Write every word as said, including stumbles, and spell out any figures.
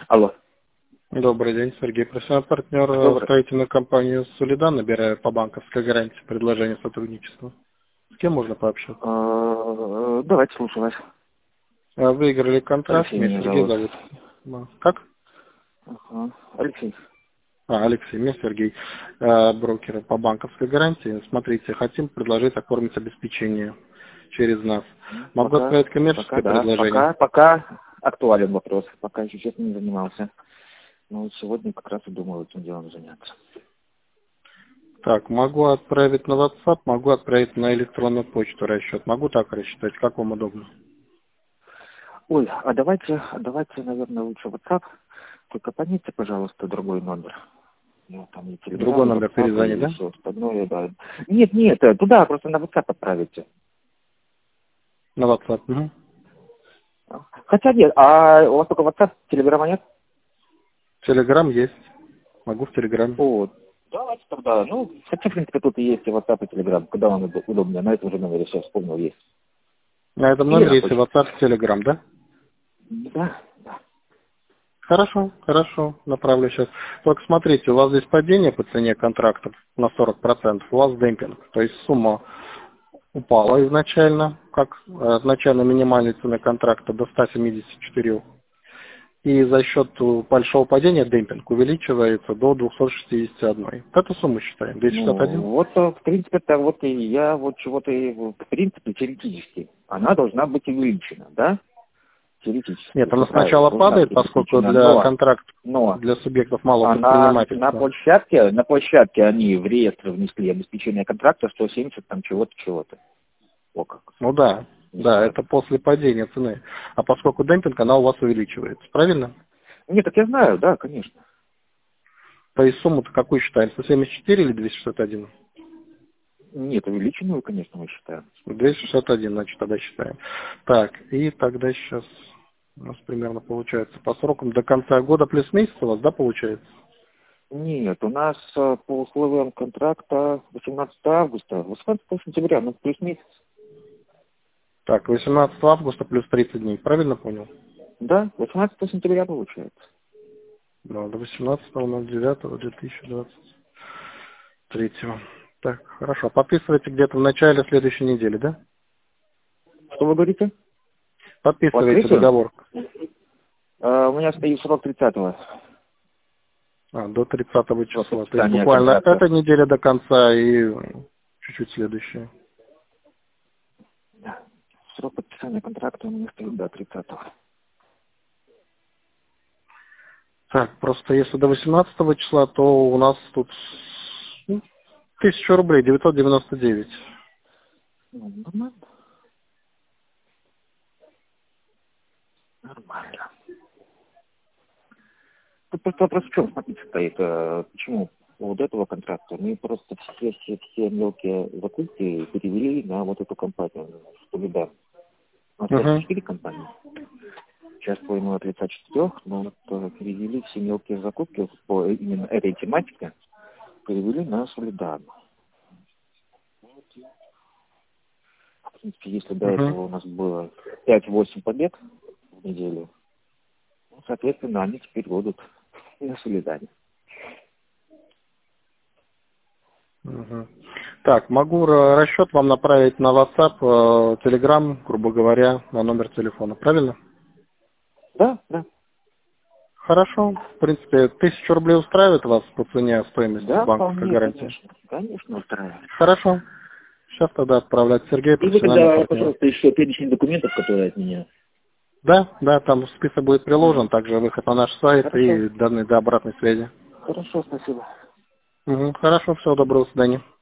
Алло. Добрый день, Сергей. Профессиональный партнер Добрый. строительной компании «Солидан». Набираю по банковской гарантии предложение сотрудничества. С кем можно пообщаться? А, Давайте, слушаю вас. А, Выиграли контракт, Алексей меня меня Сергей зовут. зовут. А, Как? Ага. Алексей. А, Алексей, меня Сергей. А, Брокеры по банковской гарантии. Смотрите, хотим предложить оформить обеспечение через нас. Могу Пока, отправить пока, коммерческое да, предложение. пока, пока актуален вопрос. Пока еще честно не занимался. Но вот сегодня как раз и думаю этим делом заняться. Так, могу отправить на WhatsApp, могу отправить на электронную почту расчет. Могу так рассчитать, как вам удобно. Ой, а давайте, а давайте, наверное, лучше WhatsApp. Только пометьте, пожалуйста, другой номер. Ну, там и Другой Telegram, и номер WhatsApp, перезвонить, и да? все остальное, да. Нет, нет, э, туда просто на WhatsApp отправите. На WhatsApp. Мгм. Хотя нет, а у вас только WhatsApp, Telegram нет? Телеграм есть. Могу в Телеграме. Вот. Давайте тогда. Ну, хотя, в принципе, тут и есть и WhatsApp, и Telegram. Когда вам уд- удобнее. На этом же номере сейчас вспомнил есть. На этом Или на номере есть и почту. WhatsApp, и Telegram, да? Да, да. Хорошо, хорошо, направлю сейчас. Только смотрите, у вас здесь падение по цене контрактов на сорок процентов, у вас демпинг. То есть сумма упала изначально, как э, от начальной минимальной цены контракта до ста семидесяти четырёх. И за счет э, большого падения демпинг увеличивается до двухсот шестидесяти одной. Вот эту сумму считаем. двести шестьдесят Ну, один. вот, э, в принципе, это вот и я вот чего-то, и, в принципе, теоретически. Она должна быть увеличена, да? Теоретически. Нет, Все она правильно. сначала Должна падает, быть поскольку обеспечена. для Но, контрактов но, для субъектов малого она на предпринимательства. площадке, на площадке они в реестр внесли обеспечение контракта сто семьдесят там чего-то, чего-то. О как. Ну да, Не да, знаю. это после падения цены. А поскольку демпинг, она у вас увеличивается, правильно? Нет, так я знаю, да, конечно. То есть сумму-то какую считаем? сто семьдесят четыре или двести шестьдесят один? Нет, увеличенную, конечно, мы считаем. двести шестьдесят один, значит, тогда считаем. Так, и тогда сейчас у нас примерно получается по срокам до конца года плюс месяц у вас, да, получается? Нет, у нас э, по условиям контракта восемнадцатого августа, восемнадцатого сентября, ну плюс месяц. Так, восемнадцатого августа плюс тридцать дней, правильно понял? Да, восемнадцатого сентября получается. Да, до восемнадцатого девятого две тысячи двадцать третьего. Так, хорошо. Подписывайте где-то в начале следующей недели, да? Что вы говорите? По Подписывайте открытию? договор. Э, у меня стоит срок тридцатого. А, до тридцатого Срок числа. То есть подписания буквально контракта. эта неделя до конца и чуть-чуть следующая. Да. Срок подписания контракта у меня стоит до тридцатого. Так, просто если до восемнадцатого числа, то у нас тут ну, тысяча рублей, девятьсот девяносто девять. Ну, нормально. Нормально. Тут просто вопрос в чем, смотрите, стоит. э, Почему вот этого контракта мы просто все, все, все мелкие закупки перевели на вот эту компанию, Солидар. У нас сейчас Угу. четыре компании. Участвуем мы в тридцати четырёх, но вот э, перевели все мелкие закупки по именно этой тематике, перевели на Солидар. В принципе, если до Угу. этого у нас было пять-восемь побед в неделю, ну, соответственно, они теперь будут на Солидаре. Угу. Так, могу ра- расчет вам направить на WhatsApp, э, Telegram, грубо говоря, на номер телефона, правильно? Да, да. Хорошо. В принципе, тысячу рублей устраивает вас по цене стоимости Да, банковской вполне, гарантии? конечно. Конечно, устраивает. Хорошо. Сейчас тогда отправлять Сергей, И вы профессиональный тогда, партнер. пожалуйста, еще перечень документов, которые от меня. Да, да, там список будет приложен, также выход на наш сайт Хорошо. и данные для обратной связи. Хорошо, спасибо. Мгм. Хорошо, всего доброго, до свидания.